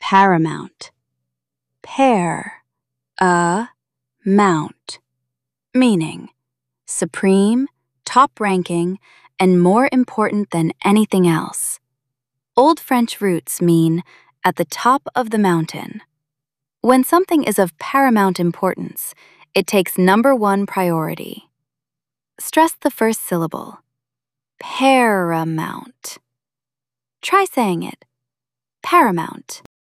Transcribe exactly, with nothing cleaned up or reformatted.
paramount. Pair, a, mount. Meaning, supreme, top-ranking, and more important than anything else. Old French roots mean at the top of the mountain. When something is of paramount importance, it takes number one priority. Stress the first syllable. Paramount. Try saying it. Paramount.